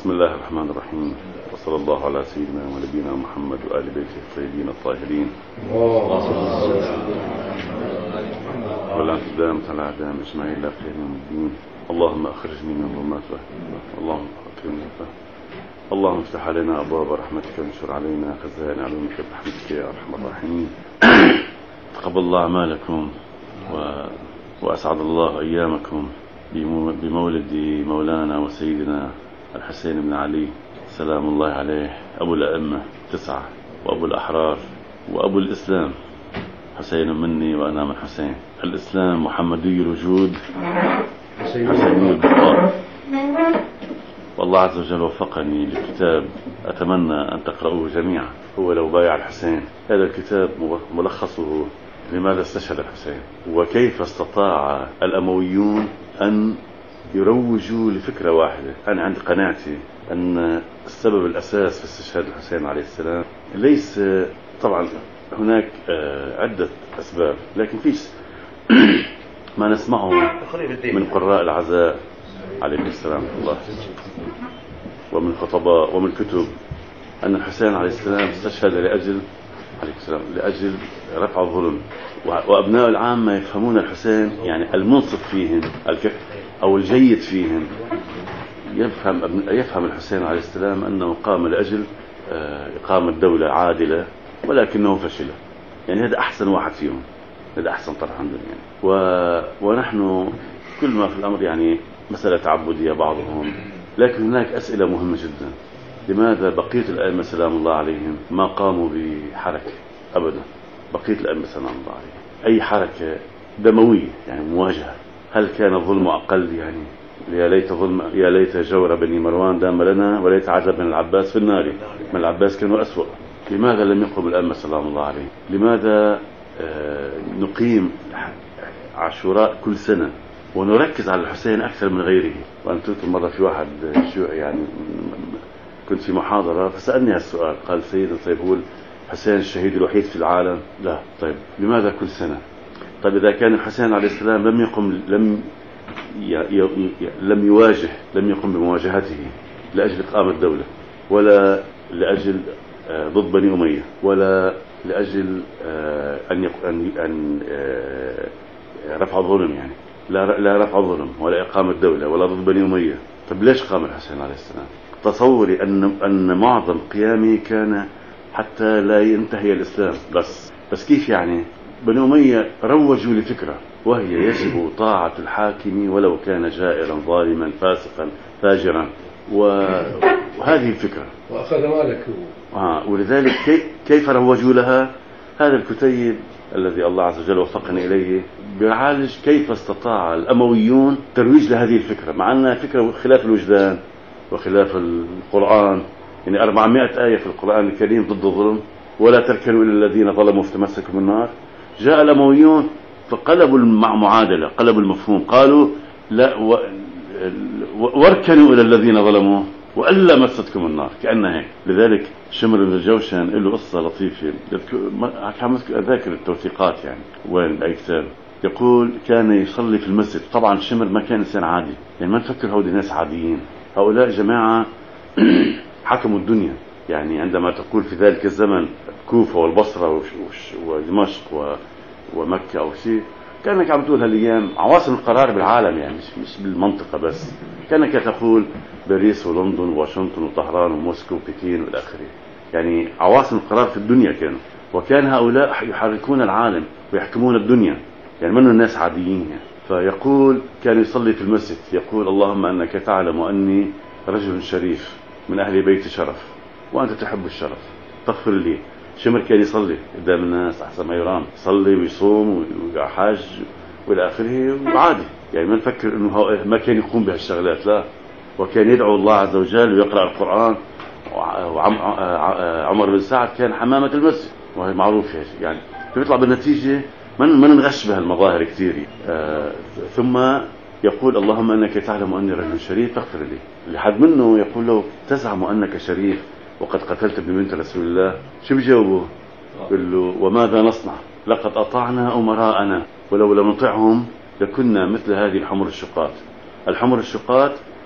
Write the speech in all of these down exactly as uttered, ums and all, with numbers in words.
بسم الله الرحمن الرحيم، وصلى الله على سيدنا ونبينا محمد وآل بيته الطيبين الطاهرين ولا تدام على أعدام أجمعين إلى قيام يوم الدين. اللهم أخرجني من ظلمات وهم، اللهم أكرمني به، اللهم افتح علينا أبواب رحمتك وانشر علينا خزائن علومك برحمتك يا أرحم الراحمين. تقبل الله أعمالكم و... وأسعد الله أيامكم بمولد مولانا وسيدنا الحسين بن علي سلام الله عليه، أبو الأئمة تسعة وأبو الأحرار وأبو الإسلام. حسين مني وأنا من حسين. الإسلام محمدي الوجود حسيني البقاء. والله عز وجل وفقني لكتاب أتمنى أن تقرأوه جميعا، هو لو بايع الحسين. هذا الكتاب ملخصه لماذا استشهد الحسين وكيف استطاع الأمويون أن يروجوا لفكرة واحدة. أنا عندي قناعتي أن السبب الأساس في استشهاد الحسين عليه السلام ليس، طبعا هناك عدة أسباب، لكن فيش ما نسمعه من قراء العزاء عليه السلام الله ومن خطباء ومن كتب أن الحسين عليه السلام استشهد لأجل عليه السلام لأجل رفع الظلم. وأبناء العامة يفهمون الحسين، يعني المنصف فيهم أو الجيد فيهم يفهم يفهم الحسين عليه السلام أنه قام لأجل إقامة دولة عادلة ولكنه فشل. يعني هذا أحسن واحد فيهم، هذا أحسن طرح عندنا يعني. و... ونحن كل ما في الأمر يعني مسألة تعبدية بعضهم، لكن هناك أسئلة مهمة جدا. لماذا بقية الأئمة سلام الله عليهم ما قاموا بحركة أبدا؟ بقية الأئمة سلام الله عليهم أي حركة دموية يعني مواجهة. هل كان الظلم أقل؟ يعني يا ليت ظلم يا ليت جور بني مروان دام لنا وليت عذاب بن العباس في النار. من العباس كانوا أسوأ. لماذا لم يقم الأئمة سلام الله عليهم؟ لماذا آه نقيم عاشوراء كل سنة ونركز على الحسين أكثر من غيره؟ وأنا قلت مرة في واحد شو يعني كنت في محاضرة فسألني هالسؤال، قال سيدنا طيب هو الحسين الشهيد الوحيد في العالم؟ لا. طيب لماذا كل سنة؟ طيب إذا كان الحسين عليه السلام لم يقم لم ي... ي... لم يواجه لم يقم بمواجهته لأجل إقامة الدولة، ولا لأجل آه ضد بني أمية، ولا لأجل آه أن يق... أن, أن آه رفع الظلم، يعني لا لا رفع الظلم ولا إقامة الدولة ولا ضد بني أمية. طيب ليش قام الحسين عليه السلام؟ تصوري أن أن معظم قيامه كان حتى لا ينتهي الإسلام. بس بس كيف يعني؟ بني أمية روجوا لفكرة وهي يجب طاعة الحاكم ولو كان جائرا ظالما فاسقا فاجرا، وهذه الفكرة وأخذ مالك. آه ولذلك كيف روجوا لها؟ هذا الكتيب الذي الله عز وجل وفقني إليه بيعالج كيف استطاع الأمويون ترويج لهذه الفكرة، مع أنها فكرة خلاف الوجدان وخلاف القرآن. يعني أربعمائة آية في القرآن الكريم ضد الظلم، ولا تركنوا إلى الذين ظلموا فتمسكوا بالنار. جاء الأمويون فقلبوا المعادلة، قلبوا المفهوم، قالوا لا و... واركنوا إلى الذين ظلموا وألا مستكم النار، كأنها هيك. لذلك شمر بن الجوشن له قصة لطيفة، أذاكر التوثيقات يعني وين بأي كتاب، يقول كان يصلي في المسجد. طبعا شمر ما كان إنسان عادي، يعني ما نفكر هؤلاء ناس عاديين، هؤلاء جماعة حكموا الدنيا. يعني عندما تقول في ذلك الزمن كوفة والبصرة ودمشق ومكة أو شيء، كأنك عم تقول هالأيام عواصم القرار بالعالم، يعني مش مش بالمنطقة بس، كأنك تقول باريس ولندن وواشنطن وطهران وموسكو وبكين والى اخره. يعني عواصم القرار في الدنيا كانوا، وكان هؤلاء يحركون العالم ويحكمون الدنيا، يعني منهم الناس عاديين يعني. فيقول كان يصلي في المسجد يقول اللهم أنك تعلم أني رجل شريف من أهل بيت شرف وأنت تحب الشرف تغفر لي. شمر كان يصلي قدام الناس أحسن ما يرام، يصلي ويصوم ويحاج والى اخره وعادي، يعني ما نفكر انه ما كان يقوم بهالشغلات، لا، وكان يدعو الله عز وجل ويقرأ القرآن. وعمر بن سعد كان حمامة المسجد، وهي معروف يعني. فيطلع بالنتيجة من من نغش بهالمظاهر كثير. آه ثم يقول اللهم أنك تعلم أني رجل شريف فاغفر لي. لحد منه يقول له تزعم أنك شريف وقد قتلت ابن بنت رسول الله؟ شو بيجاوبه؟ يقول له وماذا نصنع؟ لقد أطعنا أمراءنا ولو لم نطعهم لكنا مثل هذه الحمر الشقات. الحمر الشقات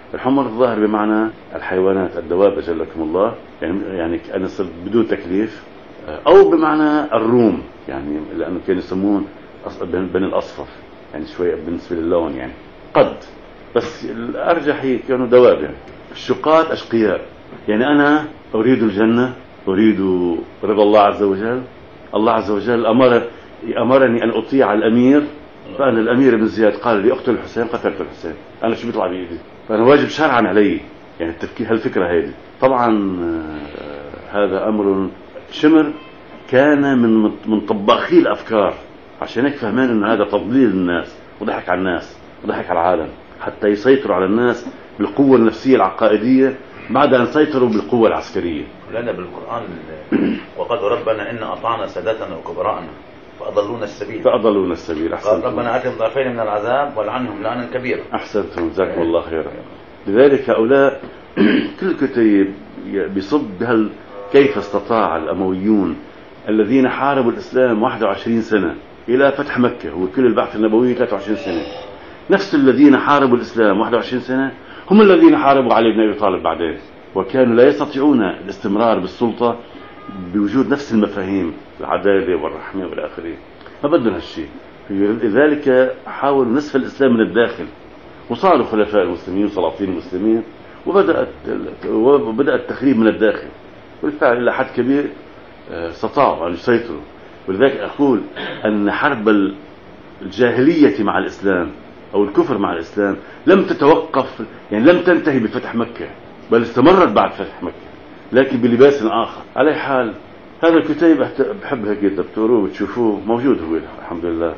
الحمر الظاهر بمعنى الحيوانات الدواب أجلكم الله، يعني يعني كأنه صرت بدون تكليف، أو بمعنى الروم، يعني لأنه كانوا يسمون بني الأصفر، يعني شوية بالنسبة للون يعني قد، بس الأرجح كانوا دواب. يعني الشقات أشقياء، يعني أنا أريد الجنة، أريد رضا الله عز وجل. الله عز وجل أمر أمرني أن أطيع الأمير، فأنا الأمير بن زياد قال لي أقتل الحسين، قتلت الحسين، أنا شو بيطلع بإيدي؟ فأنا واجب شرعا علي يعني التفكير هالفكرة هذه. طبعا هذا أمر شمر كان من من طباخي الأفكار، عشان هيك فهمان إنه هذا تضليل الناس وضحك على الناس وضحك على العالم حتى يسيطروا على الناس بالقوة النفسية العقائدية بعد أن سيطروا بالقوة العسكرية. لنا بالقرآن وقد ربنا إن أطعنا سادتنا وكبراءنا فأضلونا السبيل فأضلونا السبيل. قال ربنا آتهم ضعفين من العذاب ولعنهم لعنا كبيرا. أحسنتم جزاكم الله خيرا. لذلك هؤلاء كل كتيب بيصب بهال كيف استطاع الأمويون الذين حاربوا الإسلام واحد وعشرين سنة إلى فتح مكة، هو كل البعث النبوي ثلاثة وعشرين سنة، نفس الذين حاربوا الإسلام واحد وعشرين سنة هم الذين حاربوا علي بن أبي طالب بعدين، وكانوا لا يستطيعون الاستمرار بالسلطة بوجود نفس المفاهيم العدالة والرحمة والى آخره. ما بدهم هالشيء. لذلك حاولوا نصف الإسلام من الداخل، وصاروا خلفاء المسلمين وسلاطين المسلمين، وبدأت وبدأ التخريب من الداخل، والفعل إلى حد كبير استطاعوا أن يسيطروا. ولذلك أقول أن حرب الجاهلية مع الإسلام أو الكفر مع الإسلام لم تتوقف، يعني لم تنتهي بفتح مكة، بل استمرت بعد فتح مكة لكن بلباس آخر. على حال هذا الكتاب بحب هيك دكتوره وتشوفوه موجود هو الحمد لله،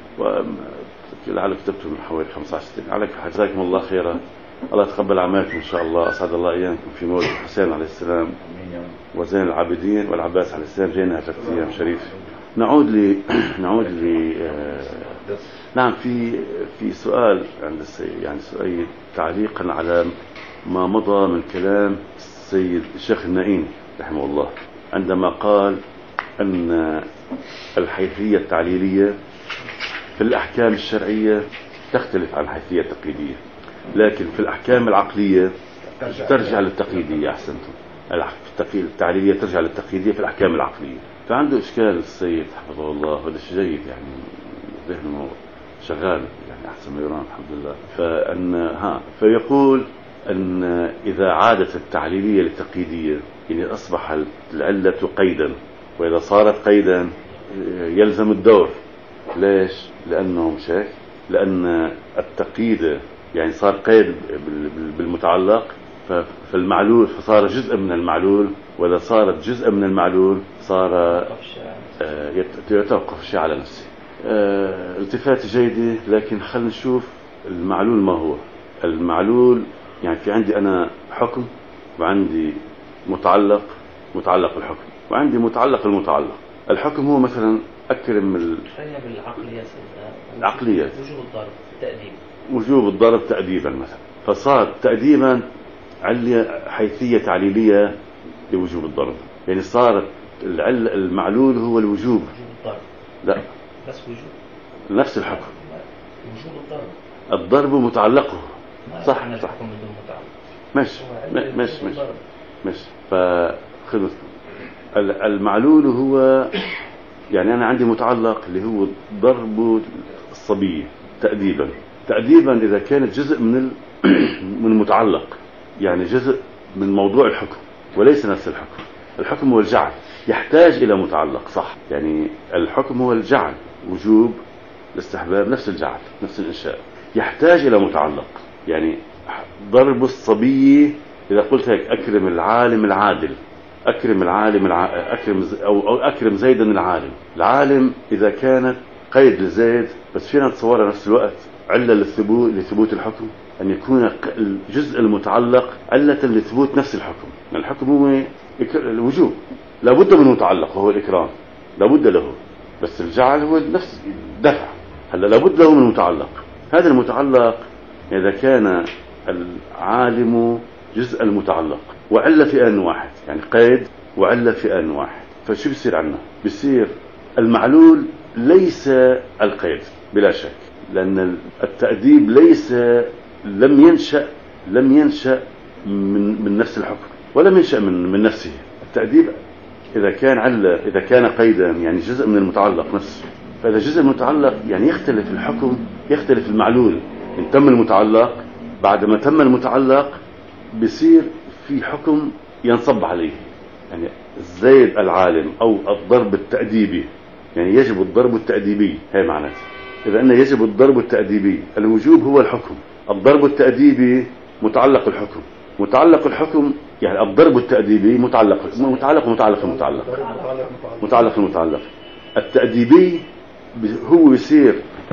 ولعل كتبته من حوالي خمسة عشر سنة. عليك جزاكم الله خيرا، الله يتقبل أعمالكم إن شاء الله، أسعد الله أيامكم في مولد الحسين عليه السلام وزين العابدين والعباس عليه السلام. جينا ثلاث أيام شريف. نعود ل نعود ل آه... نعم في في سؤال عند السيد، يعني سؤال تعليقا على ما مضى من كلام السيد الشيخ النائين رحمه الله عندما قال أن الحيثية التعليلية في الأحكام الشرعية تختلف عن الحيثية التقليدية، لكن في الأحكام العقلية ترجع للتقليدية. أحسنتم، التعليلية ترجع للتقليدية في الأحكام العقلية. فعنده إشكال السيد حفظه الله، هذا الشيء جيد يعني ذهنه شغال يعني أحسن ما يرام الحمد لله. فأن ها فيقول أن إذا عادت التعليلية للتقليدية يعني أصبح العلة قيدا، وإذا صارت قيدا يلزم الدور. ليش؟ لأنه مش هيك، لأن التقييد يعني صار قيد بالمتعلق فالمعلول فصار جزء من المعلول، وإذا صارت جزء من المعلول صار يتوقف الشيء على نفسه. التفات جيدة، لكن خلينا نشوف المعلول ما هو. المعلول يعني في عندي أنا حكم، وعندي متعلق متعلق الحكم، وعندي متعلق المتعلق. الحكم هو مثلا أكرم ال... خلينا بالعقليات العقليات وجوب الضرب تأديب وجوب الضرب تأديبا مثلا، فصار تأديبا علة حيثية تعليلية لوجوب الضرب، يعني صارت العل المعلول هو الوجوب. وجوب الضرب لا بس وجوب نفس الحكم. وجوب الضرب الضرب متعلقه صح صح مش مش مش مش فخذ المعلول هو يعني أنا عندي متعلق اللي هو ضرب الصبية تأديبا. تأديبا إذا كانت جزء من من المتعلق، يعني جزء من موضوع الحكم وليس نفس الحكم. الحكم هو الجعل، يحتاج إلى متعلق صح، يعني الحكم هو الجعل، وجوب الاستحباب نفس الجعل نفس الإنشاء، يحتاج إلى متعلق. يعني ضرب الصبي إذا قلت هيك أكرم العالم العادل، أكرم العالم الع... أكرم ز... أو... أو أكرم زيدا العالم. العالم إذا كانت قيد لزيد، بس فينا نتصورها نفس الوقت علة للثبوت لثبوت الحكم، أن يكون الجزء المتعلق علة لثبوت نفس الحكم. الحكم هو الوجوب، لابد من متعلق وهو الإكرام، لابد له، بس الجعل هو نفس دفع. هلا لابد له من متعلق. هذا المتعلق إذا كان العالم جزء المتعلق وعلة في آن واحد، يعني قيد وعلة في آن واحد، فشو بيصير عنا؟ بيصير المعلول ليس القيد بلا شك، لأن التأديب ليس لم ينشأ لم ينشأ من من نفس الحكم ولم ينشأ من من نفسه. التأديب إذا كان علة، إذا كان قيدا يعني جزء من المتعلق نفسه، فإذا جزء المتعلق يعني يختلف الحكم، يختلف المعلول. إن تم المتعلق، بعد ما تم المتعلق بيصير في حكم ينصب عليه، يعني زيد العالم أو الضرب التأديبي، يعني يجب الضرب التأديبي، هي معناته. إذا أنه يجب الضرب التأديبي، الوجوب هو الحكم، الضرب التأديبي متعلق الحكم، متعلق الحكم يعني الضرب التأديبي متعلق متعلق متعلق المتعلق متعلق المتعلق التأديبي هو يصير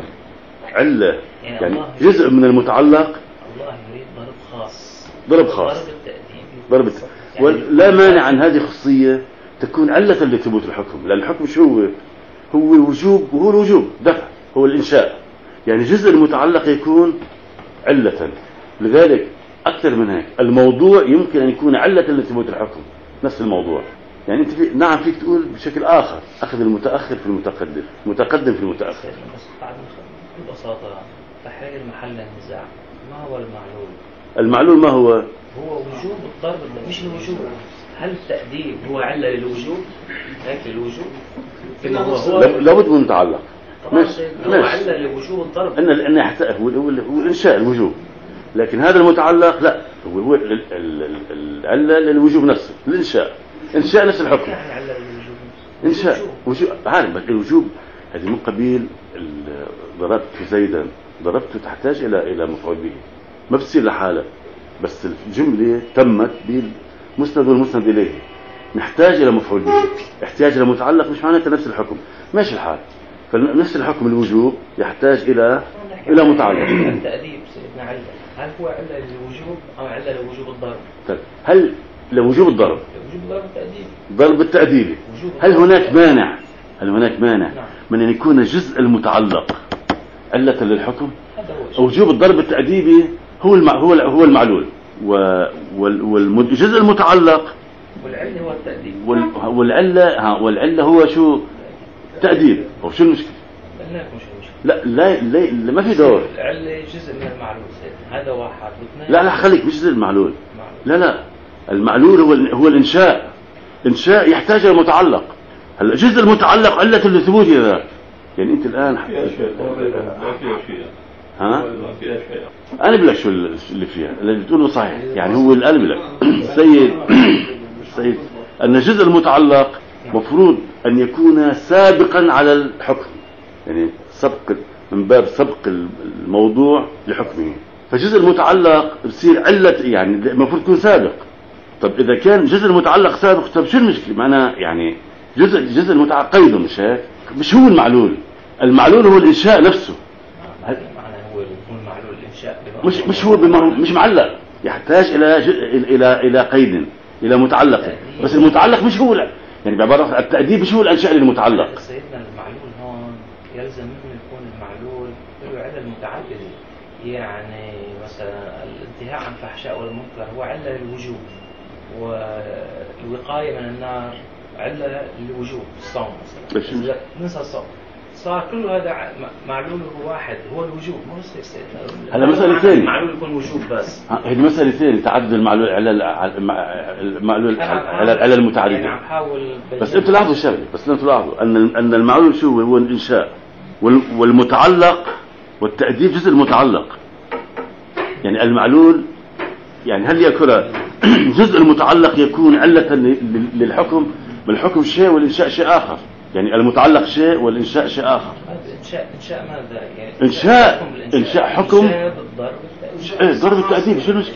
علة، يعني جزء من المتعلق. الله يريد ضرب خاص، ضرب خاص، ضرب التأديبي، ضرب الت... يعني ولا مانع عن هذه الخصية تكون علة لثبوت الحكم، لأن الحكم شو هو؟ هو الوجوب، وهو الوجوب دفع، هو الإنشاء، يعني جزء المتعلق يكون علة. لذلك أكثر من هيك الموضوع يمكن أن يكون علة لثبوت الحكم، نفس الموضوع. يعني أنت في... نعم فيك تقول بشكل آخر أخذ المتأخر في المتقدم، متقدم في المتأخر. بس بعد ببساطة تحرير محل النزاع، ما هو المعلول؟ المعلول ما هو؟ هو وجوب الضرب، مش الوجوب. هل التأديب هو علة للوجوب؟ هيك للوجوب؟ كما هو هو لابد من متعلق. ماشي، هو علة لوجوب الضرب. إن إن هو هو هو الإنشاء الوجوب، لكن هذا المتعلق لا، هو هو العلة للوجوب نفسه، الإنشاء، إنشاء نفس الحكم. علة للوجوب. إنشاء وجوب، عارف الوجوب هذه من قبيل ضربت زيدا، ضربته تحتاج إلى إلى مفعول به، ما بتصير لحالة، بس الجملة تمت بالمسند والمسند إليه، نحتاج إلى مفعول به، احتياج إلى متعلق مش معناته نفس الحكم، ماشي الحال. فنفس الحكم الوجوب يحتاج إلى إلى متعلق. التأديب سيدنا علة، هل هو علة للوجوب أو علة لوجوب الضرب؟ طيب هل لوجوب الضرب؟ وجوب الضرب التأديبي. ضرب التأديبي. هل هناك مانع؟ هل هناك مانع نعم. من أن يكون الجزء المتعلق علة للحكم؟ وجوب الضرب التأديبي هو المع... هو هو المعلول، والجزء المتعلق والعلة هو التأديب، وال... والعلة ها والعلة هو شو؟ تأديب. أو شو المشكلة؟ لا لا لا ما في دور. العلة جزء من المعلول سيدنا، هذا واحد واثنين. لا لا خليك، مش جزء المعلول. لا لا المعلول هو هو الإنشاء، إنشاء يحتاج إلى متعلق. هلا الجزء المتعلق علة لثبوت ذاك، يعني أنت الآن ها؟ أنا بلك شو اللي فيها، اللي بتقوله صحيح، يعني هو الآن بلك سيد سيد أن الجزء المتعلق مفروض أن يكون سابقا على الحكم، يعني سبق من باب سبق الموضوع لحكمه، فجزء المتعلق بصير علة، يعني المفروض يكون سابق. طب إذا كان جزء المتعلق سابق، طب شو المشكلة؟ معناه يعني جزء جزء المتعلق قيده، مش هيك؟ مش هو المعلول، المعلول هو الإنشاء نفسه. معناه هو المعلول الإنشاء، مش مش هو مش معلق، يحتاج إلى إلى إلى قيد، إلى متعلق، بس المتعلق مش هو، يعني بعبارة التأديب مش هو الإنشاء للمتعلق. سيدنا المعلول هون يلزم منه يكون المعلول له علة متعددة، يعني مثلا الانتهاء عن الفحشاء والمنكر هو علة للوجوب، والوقاية من النار علة للوجوب، الصوم مثلا ننسى الصوم، صار كل هذا معلوله واحد هو الوجوب، مو بس سيدنا. هلا مسألة ثانية، المعلول يكون وجوب بس، هذه مسألة ثانية، تعدد المعلول على المعلول على على المتعددة. يعني عم حاول بس انتوا لاحظوا شغله، بس انتوا لاحظوا ان ان المعلول شو هو؟ الانشاء، والمتعلق والتأديب جزء المتعلق، يعني المعلول يعني هل يكون جزء المتعلق يكون علة للحكم، بالحكم شيء والإنشاء شيء آخر، يعني المتعلق شيء والإنشاء شيء آخر. إنشاء إنشاء ماذا يعني؟ إنشاء إنشاء حكم. إيه ضرب التأديب، شو المشكلة؟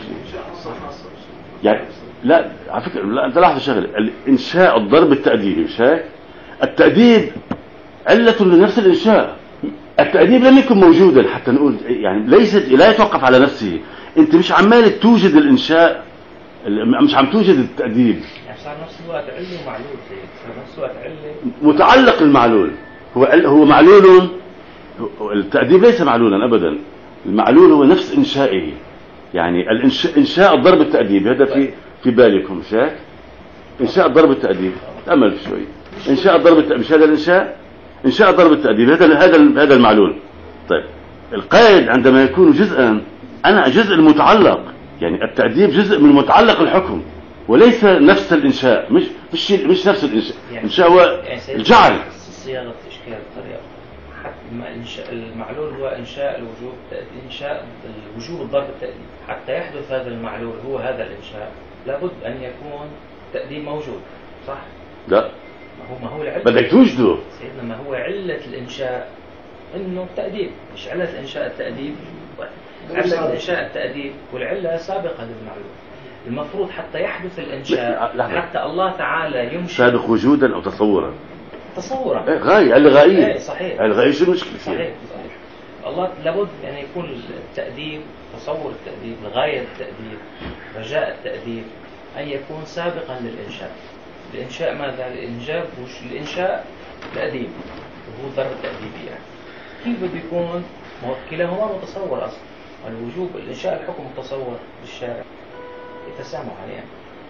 يعني لا على فكرة، لا أنت لاحظ شغلة، الإنشاء الضرب التأديبي مش هيك؟ التأديب علة لنفس الإنشاء، التأديب لم يكن موجودا حتى نقول، يعني ليست لا يتوقف على نفسه، أنت مش عمال توجد الإنشاء، مش عم توجد التأديب، يعني صار نفس الوقت علة ومعلول، صار نفس الوقت علة متعلق المعلول، هو هو معلول، التأديب ليس معلولا أبدا، المعلول هو نفس إنشائه، يعني الإنشاء إنشاء الضرب التأديب، هذا في في بالكم مش هيك؟ إنشاء الضرب التأديب، تأمل شوي، إنشاء الضرب التأديب مش هذا الإنشاء؟ إنشاء ضرب التأديب هذا هذا هذا المعلول. طيب القيد عندما يكون جزءا، أنا جزء المتعلق يعني التأديب جزء من متعلق الحكم وليس نفس الإنشاء. مش مش مش نفس الإنشاء. يعني الإنشاء هو يعني الجعل. صياغة إشكال بطريقة حتى المعلول هو إنشاء الوجوب، إنشاء الوجوب الضرب التأديب. حتى يحدث هذا المعلول هو هذا الإنشاء لابد أن يكون تأديب موجود، صح؟ لا، ما هو ما هو العلة بدك توجده سيدنا. ما هو علة الإنشاء إنه التأديب، مش علة الإنشاء التأديب. علة الإنشاء التأديب والعلة سابقة للمعلول. المفروض حتى يحدث الإنشاء حتى الله تعالى يمشي سابق وجودا أو تصورا. تصورا إيه غاية الغائية. إيه صحيح. الغائية شو المشكلة فيها؟ صحيح صحيح. الله لابد أن يعني يكون التأديب، تصور التأديب، الغاية التأديب، رجاء التأديب أن يكون سابقا للإنشاء. الإنشاء ماذا؟ الإنجاب وش الإنشاء تأديب وهو ضرب التأديبي. يعني كيف بده يكون؟ كلاهما متصور أصلا. الوجوب الإنشاء الحكم متصور بالشارع يتسامح عليه،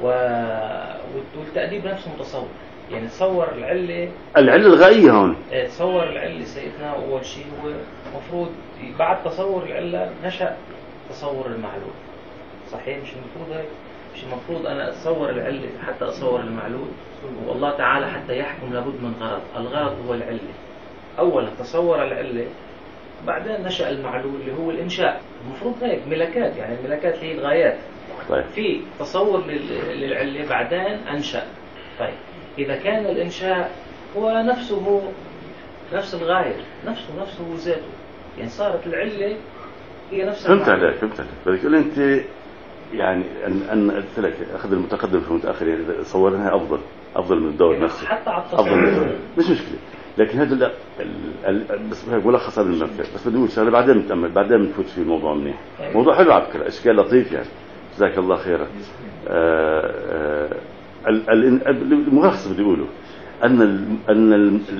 والتأديب نفسه متصور. يعني تصور العلة العلة الغائية هون. تصور العلة سيدنا أول شيء هو مفروض بعد تصور العلة نشأ تصور المعلول. صحيح؟ مش المفروض هيك؟ مش المفروض أنا أتصور العلة حتى أتصور المعلول؟ والله تعالى حتى يحكم لابد من غرض. الغرض هو العلة. أولا تصور العلة بعدين نشأ المعلول اللي هو الإنشاء. المفروض هيك ملكات، يعني الملكات هي الغايات. طيب. في تصور للعلة بعدين أنشأ. طيب إذا كان الإنشاء هو نفسه نفس الغاية، نفسه نفسه ذاته، يعني صارت العلة هي نفسها. فهمت عليك فهمت عليك. بدك تقول أنت يعني أن أن قلت لك أخذ المتقدم في المتأخر، يعني صورناها أفضل أفضل من الدور يعني نفسه. حتى على أفضل من التصور الدور. مش مشكلة. لكن هذا ال ال بس ملخص هذا المفكر. بس بدي أقول شغلة بعدين نتأمل بعدين بنفوت في الموضوع منيح. موضوع حلو على فكرة، إشكال لطيف يعني. جزاك الله خيرا. الملخص بدي أقوله أن أن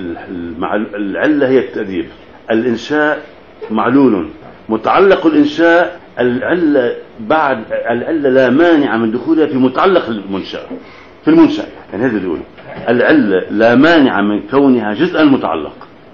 العلة هي التأديب. الإنشاء معلول متعلق الإنشاء. العلة بعد العلة لا مانع من دخولها في متعلق المنشأ في المنشأ. يعني هذا بيقول العلة لا مانع من كونها جزءا متعلق.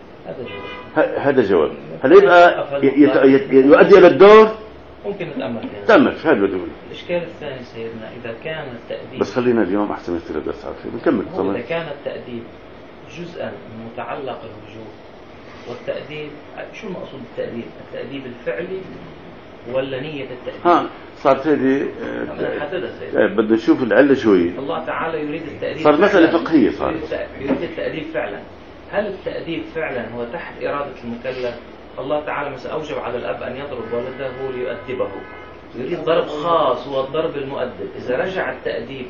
هذا جواب. هل يبقى يؤدي إلى الدور؟ ممكن نتأمل فيها. تأمل في هذا بدي أقول. الإشكال الثاني سيدنا إذا كان التأديب، بس خلينا اليوم أحسن يصير الدرس على خير نكمل. إذا كان التأديب جزءا من متعلق الوجوب، والتأديب شو المقصود بالتأديب؟ التأديب الفعلي ولا نية التأديب؟ ها صارت هذه آه بدنا نشوف العلة شوي. الله تعالى يريد التأديب. صار مسألة فقهية صارت. يريد التأديب فعلا. هل التأديب فعلا هو تحت إرادة المكلف؟ الله تعالى مثلا أوجب على الأب أن يضرب ولده ليؤدبه، يريد ضرب خاص هو الضرب المؤدب. إذا رجع التأديب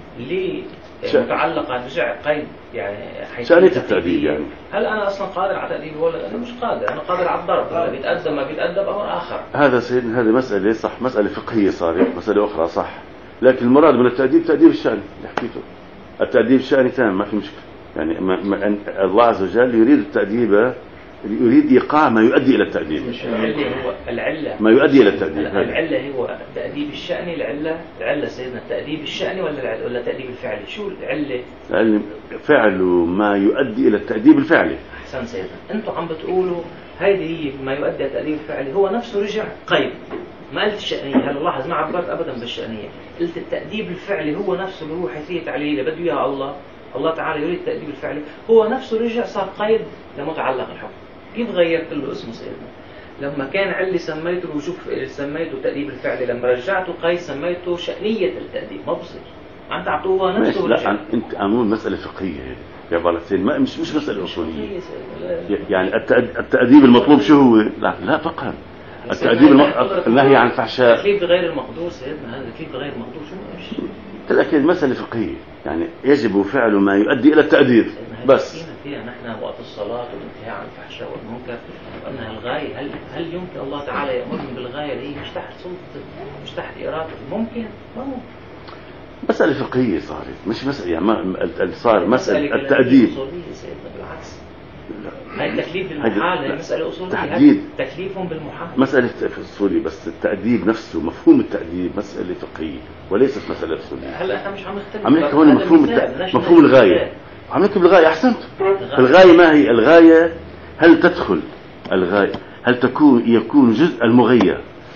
لمتعلقة رجع قيد يعني شأنية التأديب، يعني هل أنا أصلا قادر على تأديب الولد؟ أنا مش قادر. أنا قادر على الضرب، ولا بيتأدب ما بيتأدب أمر آخر. هذا سيدنا هذه مسألة صح، مسألة فقهية صارت، مسألة أخرى صح. لكن المراد من التأديب تأديب الشأن اللي حكيته. التأديب الشأني تمام ما في مشكلة. يعني ما ما الله عز وجل يريد التأديب، يريد إيقاع ما يؤدي إلى التأديب. العلة هو العلة ما يؤدي إلى التأديب. العلة هو التأديب الشأني. العلة العلة سيدنا التأديب الشأني ولا ولا التأديب الفعلي؟ شو العلة؟ العلة فعل ما يؤدي إلى التأديب الفعلي. أحسن سيدنا. أنتم عم بتقولوا هيدي هي ما يؤدي إلى التأديب الفعلي، هو نفسه رجع قيد. ما قلت الشأنية. هلا لاحظ ما عبرت أبدا بالشأنية، قلت التأديب الفعلي هو نفسه اللي هو حيثية تعليلية بده إياها الله. الله تعالى يريد التأديب الفعلي، هو نفسه رجع صار قيد لمتعلق الحكم. كيف غيرت له اسمه سيدنا؟ لما كان علي سميته الوجوب سميته التأديب الفعلي، لما رجعته قيد سميته شأنية التأديب. ما بصير أنت عطوها نفسه. لا أنت عمول مسألة فقهية يا بالتين، ما مش مش مسألة أصولية. يعني التأديب المطلوب شو هو؟ لا لا فقها. التأديب النهي عن الفحشاء. تكليف بغير المقدور سيدنا. هذا تكليف بغير المقدور شو؟ لكن مسألة فقهية، يعني يجب فعل ما يؤدي إلى التأديب بس. فيها نحن وقت الصلاة والانتهاء عن الفحشاء والمنكر وأنها الغاية. هل هل يمكن الله تعالى يأمرنا بالغاية اللي هي مش تحت سلطة مش تحت إرادة؟ ممكن؟ ما ممكن. مسألة فقهية صارت، مش مسألة يعني ما صار مسألة التأديب. بالعكس. هاي التكليف بالمحال هي مسألة أصولية. تحديد تكليفهم بالمحال مسألة أصولية، بس التأديب نفسه مفهوم التأديب مسألة فقهية وليست مسألة أصولية. هلا احنا مش عم نختلف. عم نحكي هون مفهوم الت... مفهوم الغاية. عم نحكي بالغاية. أحسنت. الغاية ما هي الغاية؟ هل تدخل الغاية هل تكون يكون جزء المغير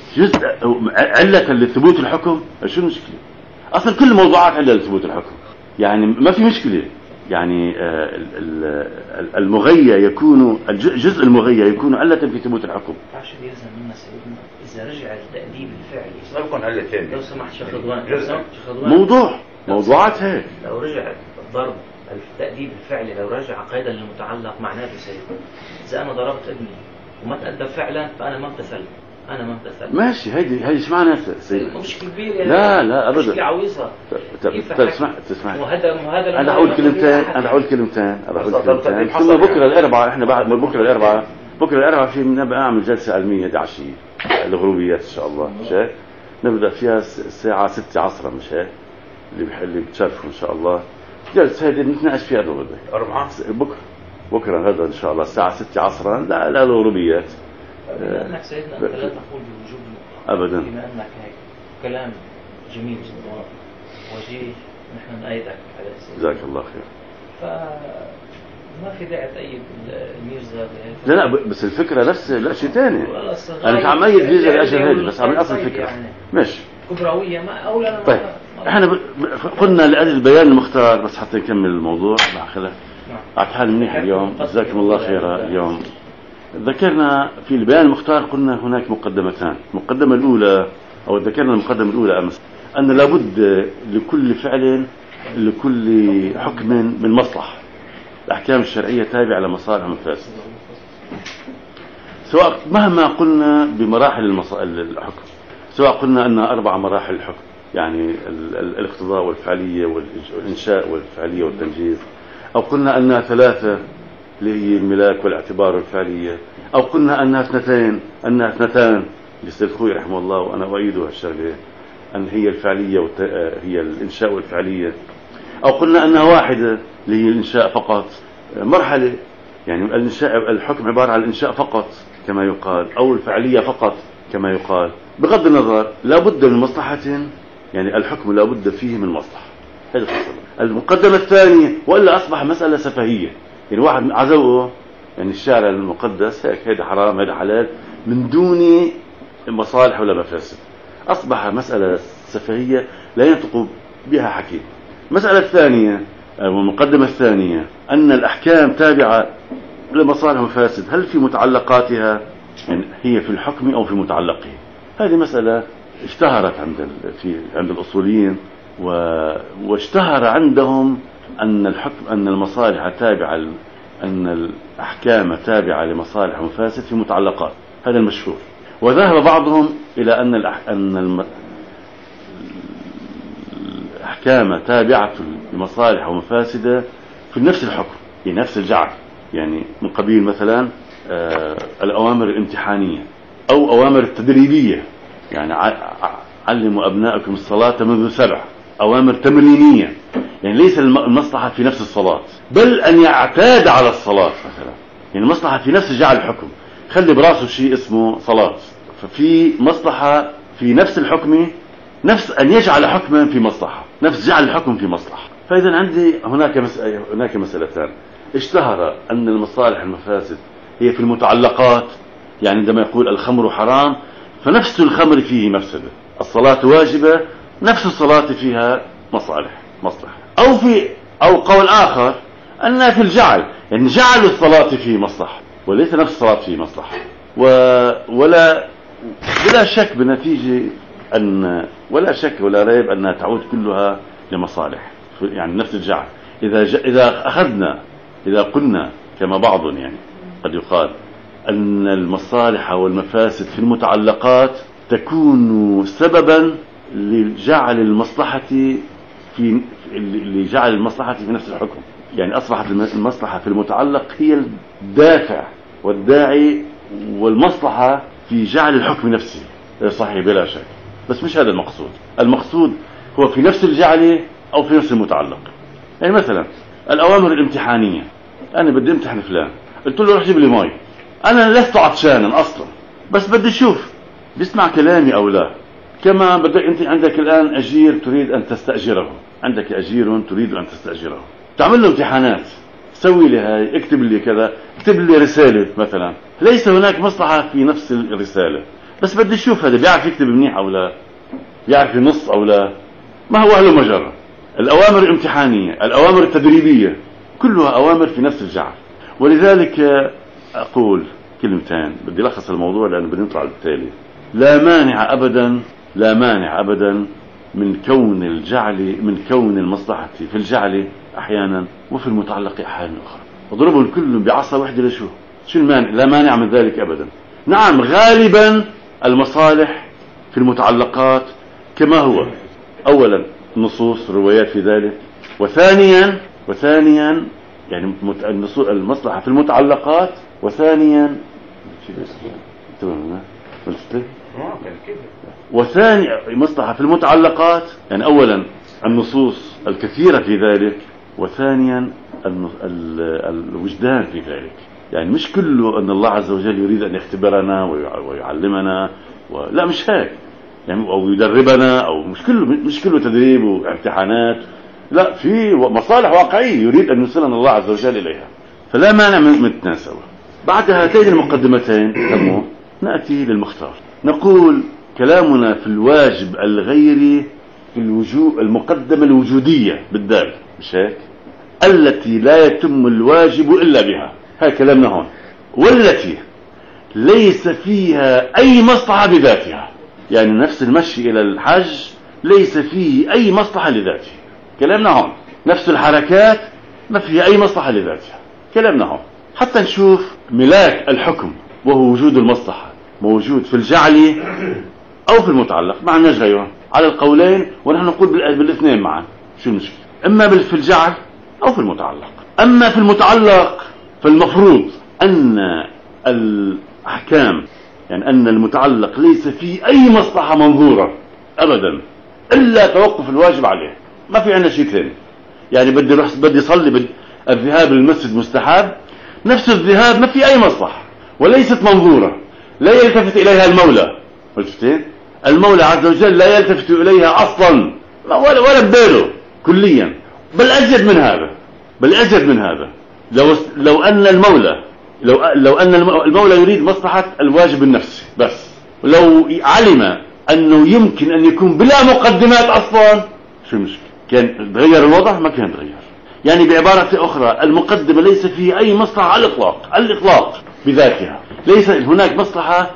جزء علة لثبوت الحكم. شو المشكلة؟ أصلا كل الموضوعات علة لثبوت الحكم، يعني ما في مشكلة. يعني المغية يكون الجزء المغية يكون علة في ثبوت الحكم. عشان يلزم منا سيدنا إذا رجع التأديب الفعلي ما بيكون علتين. لو سمحت شيخ رضوان، لو سمحت شيخ رضوان، موضوع موضوعات هيك. لو رجع الضرب التأديب الفعلي لو رجع قيدا للمتعلق معناته سيدنا إذا أنا ضربت ابني وما تأدب فعلا فأنا ما امتثلت، أنا ما امتثلت. ماشي، هيدي هيدي ايش معناها سيدي؟ مشكلة كبيرة. لا لا أبدا. مشكلة عويصة. تسمع تسمع. وهذا وهذا أنا أقول كلمتين أنا أقول كلمتين أنا أقول كلمتين. ثم بكرة الأربعاء إحنا بعد بكرة الأربعاء بكرة الأربعاء في نبقى أعمل جلسة علمية دي عشية الغروبيات إن شاء الله، مش هيك؟ نبدأ فيها الساعة ستة عصرا، مش هيك؟ اللي بح اللي بتشرفوا إن شاء الله جلسة هذه نتناقش فيها لو بدك. أربعة بكرة بكرة غدا إن شاء الله الساعة ستة عصرا. لا لا الغروبيات. بما أنك سيدنا أنت لا تقول بوجوب أبدا. بما أنك هيك كلام جميل جدا وجيه نحن نأيدك على السيد. جزاك الله خير. فما في داعي تأيد الميرزا. لا لا بس الفكرة نفس لا شيء ثاني. أنا مش عم أيد ميرزا لأجل هذه بس عم أصل الفكرة. يعني ماشي. كبروية ما أولا. طيب احنا ب... قلنا لأجل البيان المختار بس حتى نكمل الموضوع مع خلف. على حال منيح اليوم جزاكم الله خيرا. اليوم ذكرنا في البيان المختار قلنا هناك مقدمتان. المقدمة الأولى أو ذكرنا المقدمة الأولى أمس أن لابد لكل فعل لكل حكم من مصلحة. الأحكام الشرعية تابعة لمصالح ومفاسد، سواء مهما قلنا بمراحل المص... الحكم، سواء قلنا أنها أربع مراحل الحكم، يعني الاقتضاء والفعلية والإنشاء والفعلية والتنجيز، أو قلنا أنها ثلاثة اللي هي الملاك والاعتبار والفعلية، أو قلنا أنها اثنتين أنها اثنتان للسيد خوي رحمه الله وأنا أؤيده هالشغلة أن هي الفعلية والت... هي الإنشاء والفعلية، أو قلنا أنها واحدة اللي هي الإنشاء فقط مرحلة، يعني الإنشاء الحكم عبارة عن الإنشاء فقط كما يقال أو الفعلية فقط كما يقال. بغض النظر لابد من مصلحة، يعني الحكم لابد فيه من مصلحة. هذه المقدمة الثانية، وإلا أصبح مسألة سفهية، يعني واحد عزوه يعني الشارع المقدس هيك هذا حرام هذا حلال من دون مصالح ولا مفاسد، أصبح مسألة سفهية لا ينطق بها حكيم. المسألة الثانية والمقدمة الثانية أن الأحكام تابعة لمصالح ومفاسد، هل في متعلقاتها يعني هي في الحكم أو في متعلقه؟ هذه مسألة اشتهرت عند في عند الأصوليين، واشتهر عندهم أن الحكم أن المصالح تابعة أن الأحكام تابعة لمصالح ومفاسد في متعلقات، هذا المشهور. وذهب بعضهم إلى أن أن الأحكام تابعة لمصالح ومفاسد في نفس الحكم، في نفس الجعل، يعني من قبيل مثلا الأوامر الامتحانية أو أوامر التدريبية، يعني علموا أبنائكم الصلاة منذ سبع، أوامر تمرينية، يعني ليس المصلحة في نفس الصلاة بل أن يعتاد على الصلاة مثلا، يعني المصلحة في نفس جعل الحكم، خلي براسه شيء اسمه صلاة، ففي مصلحة في نفس الحكم، نفس أن يجعل حكما في مصلحة، نفس جعل الحكم في مصلحة. فإذا عندي هناك مسألة هناك مسألتان، اشتهر أن المصالح المفاسد هي في المتعلقات، يعني عندما يقول الخمر حرام فنفس الخمر فيه مفسدة، الصلاة واجبة نفس الصلاة فيها مصالح مصلحة، أو في أو قول آخر أنها في الجعل، يعني جعل الصلاة فيه مصلحة وليس نفس الصلاة فيه مصلحة، و ولا بلا شك بنتيجة أن ولا شك ولا ريب أنها تعود كلها لمصالح، يعني نفس الجعل. إذا ج... إذا أخذنا إذا قلنا كما بعض يعني قد يقال أن المصالح والمفاسد في المتعلقات تكون سببا لجعل المصلحة في لجعل المصلحة في نفس الحكم، يعني أصبحت المصلحة في المتعلق هي الدافع والداعي، والمصلحة في جعل الحكم نفسه. صحيح بلا شك، بس مش هذا المقصود. المقصود هو في نفس الجعل أو في نفس المتعلق. يعني مثلا الأوامر الامتحانية، أنا بدي امتحن فلان، قلت له روح جيب لي مي، أنا لست عطشانا أصلا بس بدي أشوف بيسمع كلامي أو لا. كما بدك أنت عندك الآن أجير تريد أن تستأجره، عندك أجير تريد أن تستأجره، تعمل له امتحانات، سوي لي هاي، اكتب لي كذا، اكتب لي رسالة مثلا، ليس هناك مصلحة في نفس الرسالة، بس بدي اشوف هذا بيعرف يكتب منيح او لا، بيعرف ينص او لا. ما هو اهله مجرة. الاوامر الامتحانية، الاوامر التدريبية، كلها اوامر في نفس الجعل. ولذلك اقول كلمتين بدي لخص الموضوع لانه بدي نطلع بالتالي. لا مانع ابدا، لا مانع ابدا من كون الجعل، من كون المصلحة في الجعل احيانا وفي المتعلق احيانا اخرى. اضربوا الكل بعصا واحدة لشو؟ شو المانع؟ لا مانع من ذلك ابدا. نعم غالبا المصالح في المتعلقات كما هو، اولا نصوص روايات في ذلك، وثانيا وثانيا يعني المصلحة في المتعلقات، وثانيا وثاني مصلحة في المتعلقات، يعني اولا النصوص الكثيرة في ذلك، وثانيا الوجدان في ذلك. يعني مش كله ان الله عز وجل يريد ان يختبرنا ويعلمنا و... لا مش هيك يعني، او يدربنا، او مش كله مش كله تدريب وامتحانات، لا في مصالح واقعية يريد ان يوصلنا الله عز وجل اليها. فلا مانع من التناسبة. بعد هاتين المقدمتين نأتي للمختار. نقول كلامنا في الواجب الغيري في الوجوب، المقدمة الوجودية بالدال مش هيك، التي لا يتم الواجب إلا بها، هاي كلامنا هون. والتي ليس فيها أي مصلحة بذاتها، يعني نفس المشي إلى الحج ليس فيه أي مصلحة لذاته، كلامنا هون. نفس الحركات ما فيها أي مصلحة لذاتها، كلامنا هون. حتى نشوف ملاك الحكم وهو وجود المصلحة موجود في الجعل أو في المتعلق، ما عندناش غيره على القولين، ونحن نقول بالاثنين معا. شو المشكلة؟ إما في الجعل أو في المتعلق. أما في المتعلق فالمفروض أن الأحكام، يعني أن المتعلق ليس فيه أي مصلحة منظورة أبدا إلا توقف الواجب عليه، ما في عندنا شيء ثاني. يعني بدي روح بدي صلي، بدي الذهاب للمسجد مستحب، نفس الذهاب ما في أي مصلحة وليست منظورة، لا يلتفت إليها المولى. قلتين المولى عز وجل لا يلتفت إليها أصلا ولا ولا بباله كليا. بل أزيد من هذا، بل أزيد من هذا لو لو أن المولى لو لو أن المولى يريد مصلحة الواجب النفسي بس، ولو علم أنه يمكن أن يكون بلا مقدمات أصلا، شو المشكلة؟ كان تغير الوضع؟ ما كان تغير. يعني بعبارة أخرى المقدمة ليس فيه أي مصلحة على الإطلاق، الإطلاق بذاتها ليس هناك مصلحة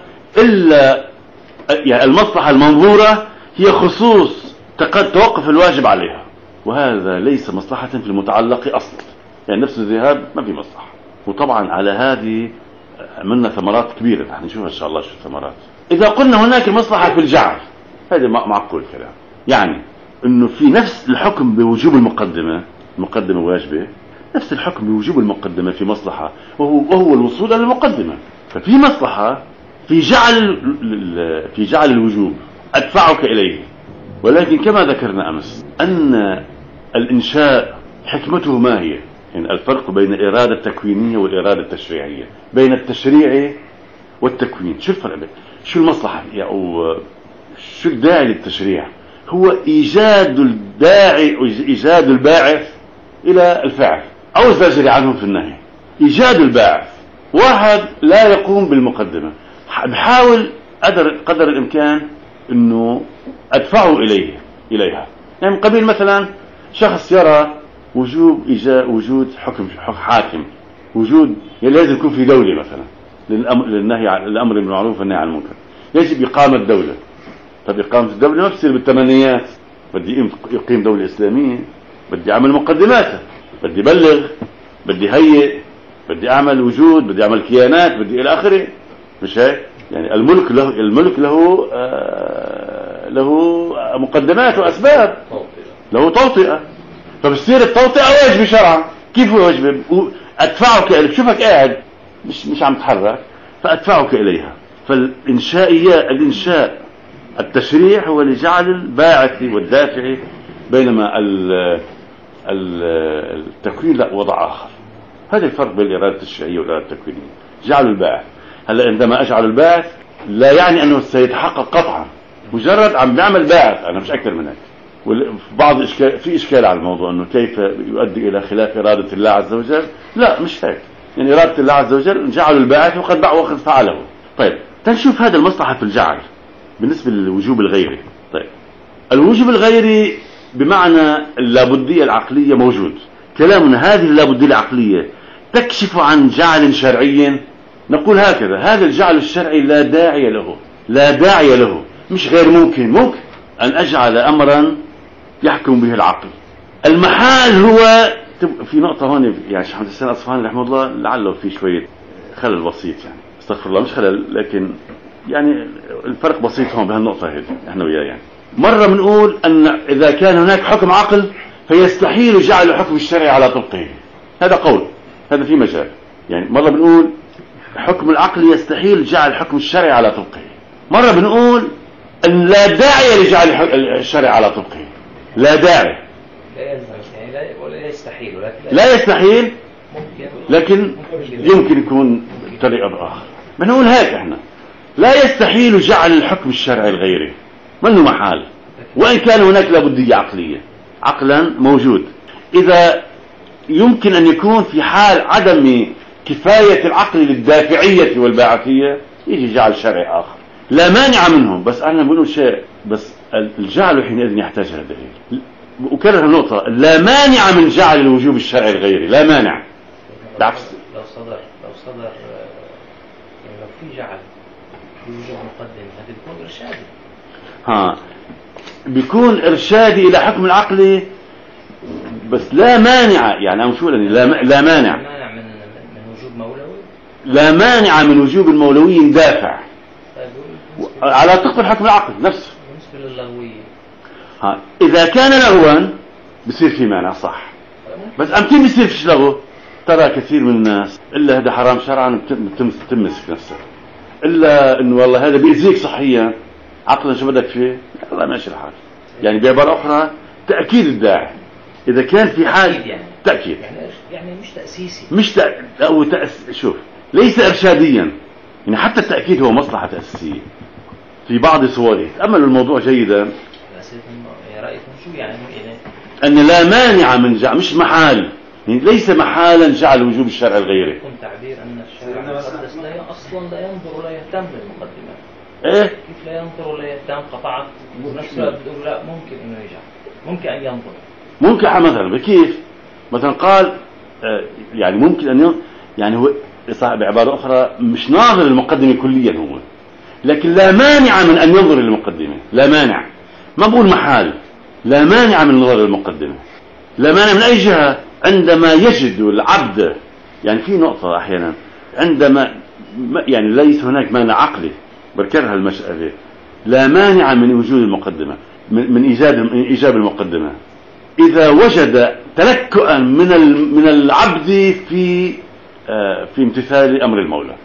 إلا يعني المصلحة المنظورة هي خصوص توقف الواجب عليها، وهذا ليس مصلحة في المتعلق أصلا. يعني نفس الذهاب ما في مصلحة. وطبعا على هذه عملنا ثمرات كبيرة رح نشوفها إن شاء الله. شو الثمرات؟ إذا قلنا هناك مصلحة في الجعل، هذا معقول كلام، يعني إنه في نفس الحكم بوجوب المقدمة، المقدمة واجبة، نفس الحكم بوجوب المقدمة في مصلحة وهو, وهو الوصول إلى المقدمة. ففي مصلحة في جعل في جعل الوجوب أدفعك إليه. ولكن كما ذكرنا أمس أن الإنشاء حكمته ما هي؟ يعني الفرق بين الإرادة التكوينية والإرادة التشريعية، بين التشريع والتكوين. شو الفرق بين شو المصلحة أو شو الداعي للتشريع؟ هو إيجاد الداعي، إيجاد الباعث إلى الفعل أو الزجر عنه في النهي. إيجاد الباعث. واحد لا يقوم بالمقدمة، بحاول قدر قدر الإمكان إنه أدفعه إليه إليها. يعني قبيل مثلا شخص يرى وجوب إيجاد وجود حكم حاكم، وجود يعني لازم يكون في دولة مثلا للنهي عن الأمر بالمعروف والنهي عن المنكر، يجب إقامة دولة. طب إقامة الدولة ما بتصير بالثمانينات، بدي يقيم دولة إسلامية، بدي أعمل مقدماتها، بدي بلغ، بدي هيئ، بدي أعمل وجود، بدي أعمل كيانات، بدي إلى آخره. مش هيك؟ يعني الملك له الملك له آه له مقدمات وأسباب، له توطئة. فبصير التوطئة واجب شرعا. كيف واجب؟ أدفعك إليه. شوفك قاعد مش مش عم تحرك فأدفعك إليها. فالإنشائية الإنشاء التشريع هو لجعل الباعث والدافع، بينما التكوين لا وضع آخر. هذا الفرق بين الإرادة التشريعية والإرادة التكوينية. جعل الباعث. هلا عندما أجعل الباعث لا يعني أنه سيتحقق قطعا، مجرد عم بيعمل باعث، أنا مش أكثر من هيك. بعض إشكال في إشكال على الموضوع أنه كيف يؤدي إلى خلاف إرادة الله عز وجل. لا مش هيك. يعني إرادة الله عز وجل جعل الباعث وقد وقد فعله. طيب تنشوف هذا المصلحة في الجعل بالنسبة للوجوب الغيري. طيب الوجوب الغيري بمعنى اللابدية العقلية موجود. كلامنا هذه اللابدية العقلية تكشف عن جعل شرعي. نقول هكذا: هذا الجعل الشرعي لا داعي له، لا داعي له، مش غير ممكن. ممكن أن أجعل أمرا يحكم به العقل. المحال هو في نقطة هون، يعني شيخ محمد حسين أصفهاني رحمه الله لعله في شوية خلل بسيط، يعني استغفر الله مش خلل، لكن يعني الفرق بسيط هون بهالنقطة هذه احنا وياه. يعني مرة بنقول أن إذا كان هناك حكم عقل فيستحيل جعل الحكم الشرعي على طبقه. هذا قول، هذا في مجال. يعني مرة بنقول حكم العقل يستحيل جعل الحكم الشرعي على طبقه. مرة بنقول أن لا داعي لجعل الشرع على طبقه. لا داعي، لا يلزم يعني لا ولا يستحيل، ولكن لا يستحيل، ممكن لكن يمكن يكون بطريقة أخرى. بنقول هيك احنا: لا يستحيل جعل الحكم الشرعي الغيري، منه محال، وإن كان هناك لابدية عقلية، عقلا موجود. إذا يمكن أن يكون في حال عدم كفاية العقل للدافعية والباعثية يجي جعل شرعي آخر لا مانع منهم. بس أنا بقول شيء، بس الجعل حينئذ يحتاج إلى دليل. أكرر النقطة: لا مانع من جعل الوجوب الشرعي الغيري، لا مانع. بالعكس، لو صدر لو صدر يعني لو في جعل في وجوب مقدم هذا بيكون إرشادي. ها بيكون إرشادي إلى حكم العقل، بس لا مانع. يعني أنا شو لا لا مانع مانع من من وجوب مولوي، لا مانع من وجوب المولوي دافع على طبق الحكم العقل نفسه. بالنسبة للغوية ها إذا كان لغوا بصير في مانع، صح. بس أمتى بيصير فيش لغو؟ ترى كثير من الناس إلا هذا حرام شرعا بتمسك نفسك، إلا إنه والله هذا بيأذيك صحيا، عقلا شو بدك فيه؟ الله ماشي الحال. يعني بعبارة أخرى تأكيد الداعي إذا كان في حال يعني. تأكيد يعني يعني مش تأسيسي، مش تأ... أو تأس... شوف ليس إرشاديا. يعني حتى التأكيد هو مصلحة تأسيسية في بعض صوره. تأملوا الموضوع جيدا. رأيكم شو يعني؟ أن لا مانع من جعل، مش محال، يعني ليس محالا جعل وجوب الشرع الغيري. يكون تعبير أن الشرع المقدس لا أصلا لا ينظر ولا يهتم بالمقدمات. إيه؟ كيف لا ينظر ولا يهتم؟ قطعت ونفس الوقت بتقول لا ممكن إنه يجعل، ممكن أن ينظر. ممكن مثلا كيف؟ مثلا قال آه يعني ممكن أن ينظر، يعني هو بعبارة أخرى مش ناظر المقدمة كليا هو، لكن لا مانع من أن ينظر للمقدمة. لا مانع، ما بقول محال، لا مانع من النظر للمقدمة. لا مانع من أي جهة. عندما يجد العبد، يعني في نقطة أحيانا عندما يعني ليس هناك مانع عقلي، بكرر المسألة، لا مانع من وجود المقدمة، من إيجاد من إيجاب المقدمة إذا وجد تلكؤا من من العبد في في امتثال أمر المولى.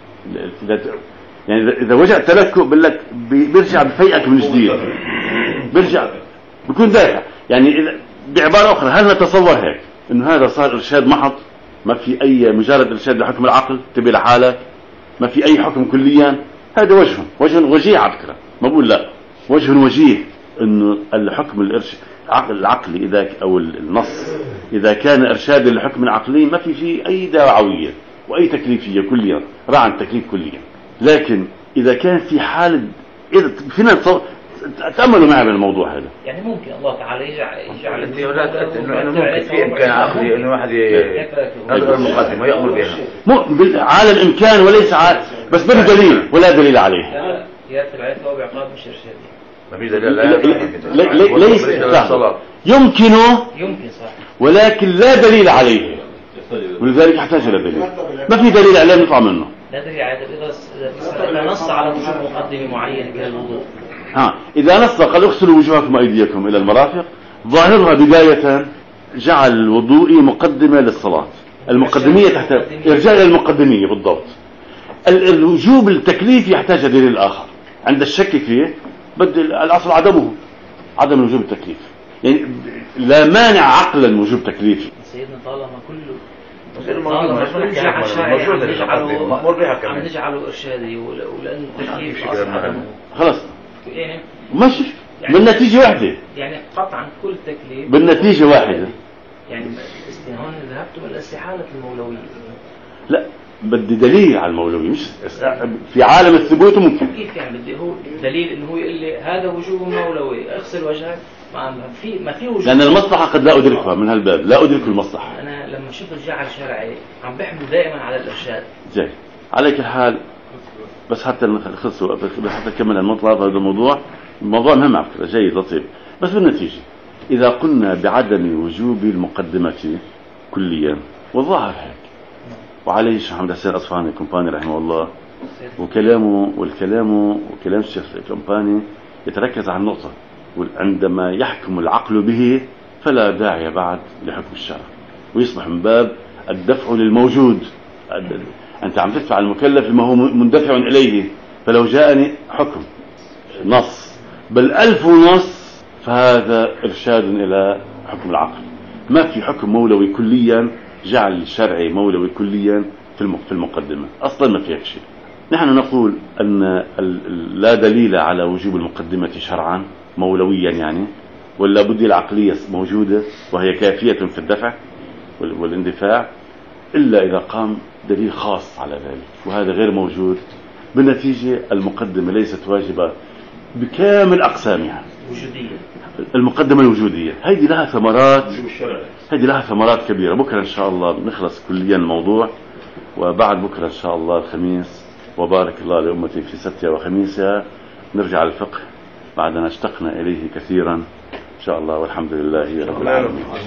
يعني إذا وجد تلكؤ باللك بيرجع بفيئك من جديد، بيرجع بيكون دافع. يعني إذا بعبارة أخرى هل نتصور هيك إنه هذا صار إرشاد محض، ما في أي مجرد إرشاد لحكم العقل تبي لحالك، ما في أي حكم كليا؟ هذا وجه وجه وجيه على فكرة، ما بقول لا، وجه وجيه إنه الحكم الإرشاد العقلي إذا أو النص إذا كان إرشادا للحكم العقلي ما في فيه أي دعوية وأي تكليفية كليا، راعى التكليف كليا. لكن إذا كان في حالة، إذا فينا تأملوا معي بالموضوع هذا. يعني ممكن الله تعالى يجعل يجعل انت انه ممكن في امكان عقلي انه واحد ينظر المقدمه ويأمر بها. مو على الامكان وليس على، بس بده دليل ولا دليل عليه. يا العيث هو بعقاب مش ارشاد. ما في دليل. لا ليس يمكنه، يمكن صح، ولكن لا دليل عليه، ولذلك يحتاج الى دليل. ما في دليل عليه نطلع منه. لا دليل عليه اذا نص على وجوب مقدمه معينه كالوضوء. ها إذا نص قال اغسلوا وجوهكم وأيديكم إلى المرافق، ظاهرها بداية جعل الوضوء مقدمة للصلاة. المقدمية تحت إرجاء إلى المقدمية بالضبط. الوجوب التكليف يحتاج دليل آخر. عند الشك فيه بدل الأصل عدمه، عدم وجوب التكليف. يعني لا مانع عقلا وجوب تكليفي. سيدنا طالما كله عم نجعله إرشادي ولأن التكليف أصل عدمه خلاص يعني ماشي يعني بالنتيجة واحدة، يعني قطعا كل تكليف بالنتيجة واحدة. يعني هون ذهبتم إلى استحالة المولوية. لا بدي دليل على المولوي، مش في عالم الثبوت ممكن. كيف يعني بدي هو دليل انه هو يقول لي هذا وجوب مولوي اغسل وجهك؟ ما في ما في وجوب، لأن المصلحة قد لا أدركها من هالباب، لا أدرك المصلحة. أنا لما شفت الجعل الشرعي عم بحمل دائما على الإرشاد. جاي على كل حال، بس حتى نخلصه بس حتى نكمل المطلب. هذا الموضوع موضوع مهم على فكرة، جيد لطيف. بس بالنتيجة إذا قلنا بعدم وجوب المقدمة كليا، والظاهر هيك، وعليه الشيخ محمد حسين الأصفهاني الكمباني رحمه الله، وكلامه والكلام وكلام الشيخ الكمباني يتركز على النقطة، عندما يحكم العقل به فلا داعي بعد لحكم الشرع، ويصبح من باب الدفع للموجود. أنت عم تدفع المكلف لما هو مندفع إليه، فلو جاءني حكم نص بل ألف نص فهذا إرشاد إلى حكم العقل. ما في حكم مولوي كليا، جعل شرعي مولوي كليا في المقدمة، أصلا ما في هيك شيء. نحن نقول أن لا دليل على وجوب المقدمة شرعا مولويا يعني، ولا بدي العقلية موجودة وهي كافية في الدفع والاندفاع، إلا إذا قام دليل خاص على ذلك، وهذا غير موجود. بالنتيجة المقدمة ليست واجبة بكامل أقسامها. وجودية. المقدمة الوجودية هذه لها ثمرات، هذه لها ثمرات كبيرة. بكرة إن شاء الله بنخلص كليا الموضوع، وبعد بكرة إن شاء الله الخميس، وبارك الله لأمتي في ستها وخميسها، نرجع الفقه بعدنا اشتقنا إليه كثيرا إن شاء الله، والحمد لله رب العالمين.